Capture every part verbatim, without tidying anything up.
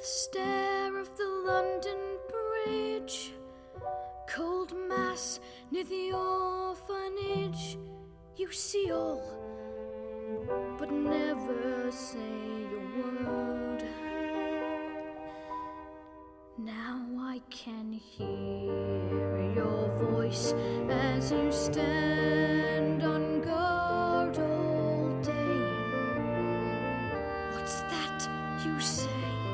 stare of the London Bridge, cold mass near the orphanage. You see all, but never say a word. Now I can hear your voice as you stand on guard all day. What's that you say?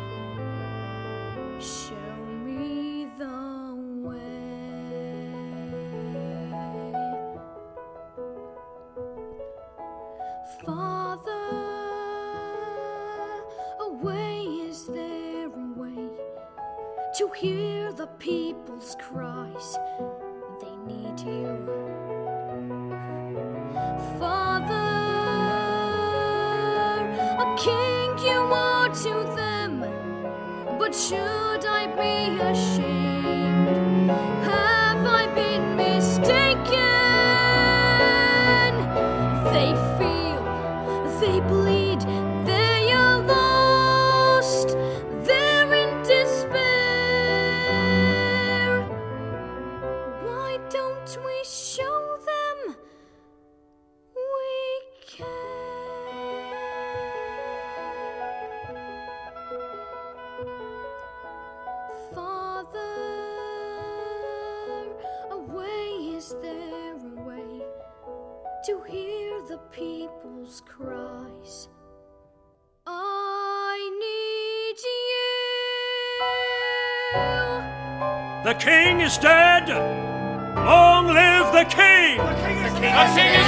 Show me the way. Father, a way, is there a way to hear the people's cries? They need you. Father, a king you are to them, but should I be ashamed? Have I been mistaken? They feel, they bleed, they are lost, they're in despair. Why don't we show them we care? Father, a way, is there a way to hear the people's cries? I need you. The king is dead! Long live the king! The king is dead!